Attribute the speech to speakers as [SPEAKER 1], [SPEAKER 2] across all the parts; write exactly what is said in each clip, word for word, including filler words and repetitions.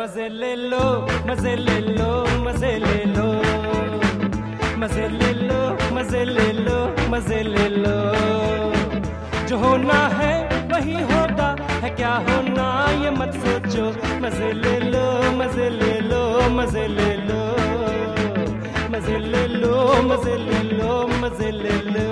[SPEAKER 1] मजे ले लो मजे ले लो मजे ले लो मजे ले लो मजे ले लो मजे ले लो। जो होना है वही होगा, है क्या होना ये मत सोचो। मजे ले लो मजे ले लो मजे ले लो मजे ले लो मजे ले लो मजे ले लो।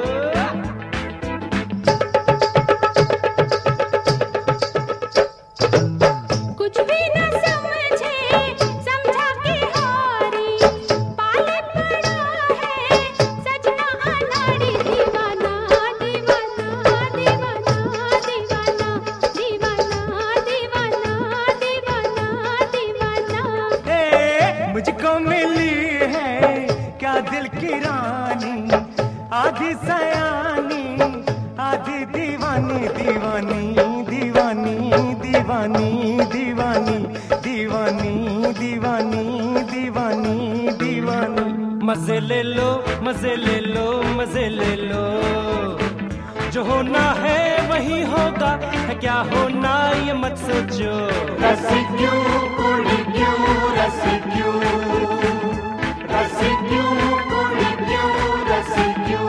[SPEAKER 2] मुझको मिली है क्या दिल की रानी, आधी सयानी आधी दीवानी दीवानी दीवानी दीवानी दीवानी दीवानी दीवानी दीवानी दीवानी।
[SPEAKER 1] मजे ले लो मजे ले लो मजे ले लो। जो होना है वही होगा, है क्या होना ये मत सोचो।
[SPEAKER 3] रसी क्यों कुड़ी क्यों रसी क्यों रसी क्यों कुड़ी क्यों रसी क्यों।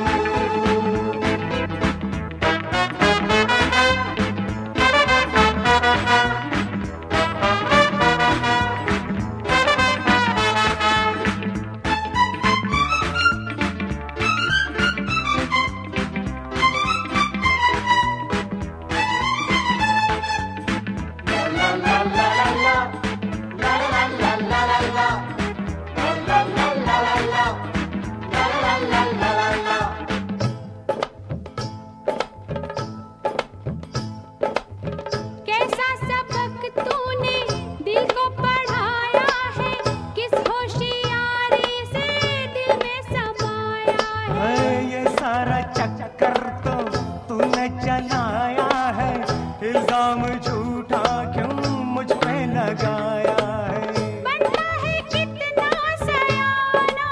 [SPEAKER 2] चक्कर तो तूने चलाया है, इल्जाम झूठा क्यों मुझ पे लगाया है।
[SPEAKER 4] बनता है कितना सयाना,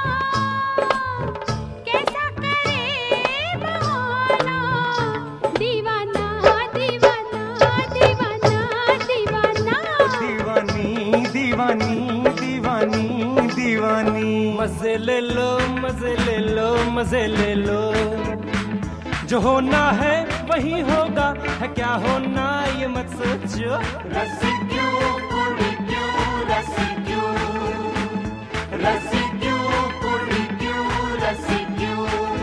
[SPEAKER 4] कैसा करे बहाना। दीवाना दीवाना दीवाना दीवाना
[SPEAKER 2] दीवानी दीवानी दीवानी दीवानी।
[SPEAKER 1] मजे ले लो मजे ले लो मजे ले लो। जो होना है वही होगा, है क्या होना ये मत सोचो।
[SPEAKER 3] रसी क्यों कुड़ी क्यों रसी क्यों रसी क्यों कुड़ी क्यों रसी क्यों।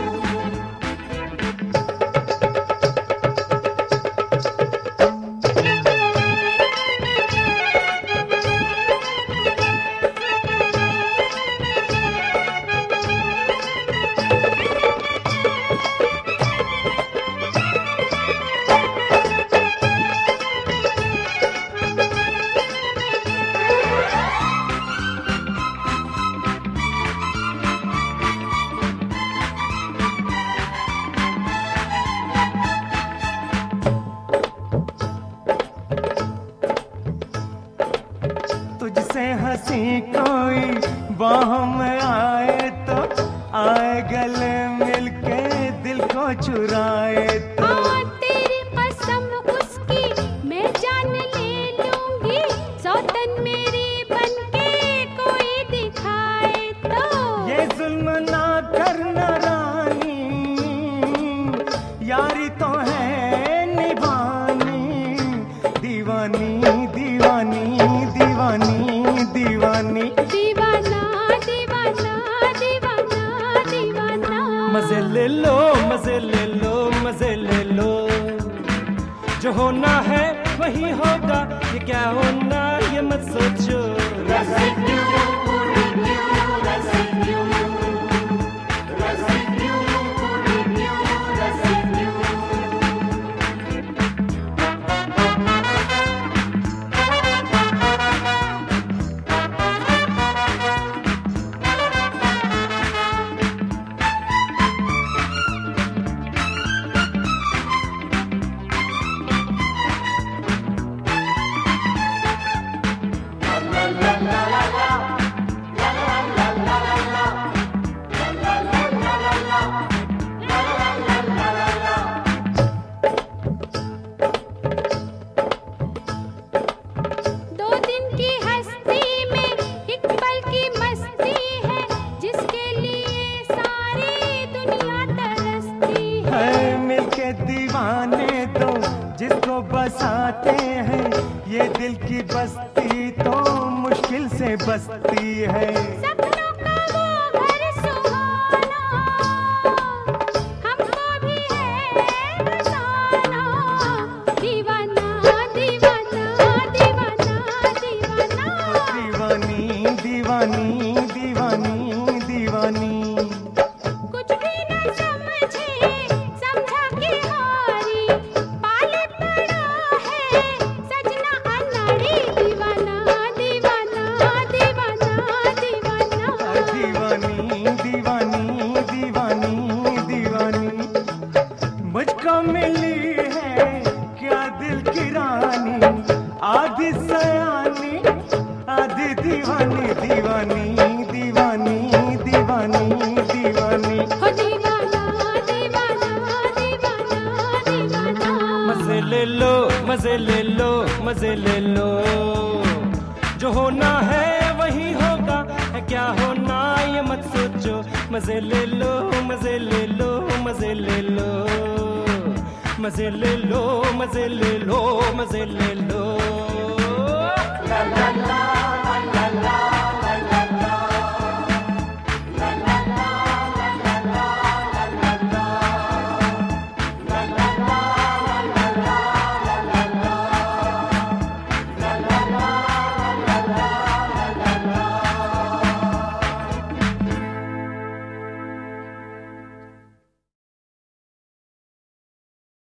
[SPEAKER 2] तुझसे हंसी कोई बाह में आए तो आए, गले मिलके दिल को चुराए तो।
[SPEAKER 4] हाँ तेरी कसम उसकी मैं जान ले लूंगी, सौतन मेरी बनके कोई दिखाए तो।
[SPEAKER 2] ये जुल्म ना करना रानी, यारी तो है निभानी। दीवानी दीवानी दीवानी दीवानी
[SPEAKER 4] दीवाना दीवाना दीवाना दीवाना।
[SPEAKER 1] मजे ले लो मजे ले लो मजे ले लो। जो होना है वही होगा, ये क्या होना ये मत सोचो।
[SPEAKER 3] रसी क्यों कुड़ी क्यों रसी क्यों रसी क्यों कुड़ी क्यों रसी क्यों। La la
[SPEAKER 2] ये दिल की बस्ती तो मुश्किल से बसती है।
[SPEAKER 4] सपनों का वो घर सुहाना हमको भी है बसाना। दीवाना दीवाना दीवाना दीवाना
[SPEAKER 2] दीवानी दीवानी दीवानी दीवानी।
[SPEAKER 4] कुछ भी न समझे समझा के हारी पाले पड़ा है सजना अनाड़ी। दीवाना दीवाना दीवाना दीवाना
[SPEAKER 2] दीवानी दीवानी दीवानी दीवानी। मुझको मिली है क्या दिल की रानी, आधी सयानी आधी दीवानी। दीवानी दीवानी दीवानी दीवानी।
[SPEAKER 4] हो दीवाना दीवाना दीवाना दीवाना।
[SPEAKER 1] मजे ले लो मजे ले लो मजे ले लो, जो होना है वही होगा, है क्या होना ये मत सोचो। मजे ले लो मजे ले लो मजे ले लो, मजे ले लो मजे ले लो मजे ले लो।
[SPEAKER 3] La la la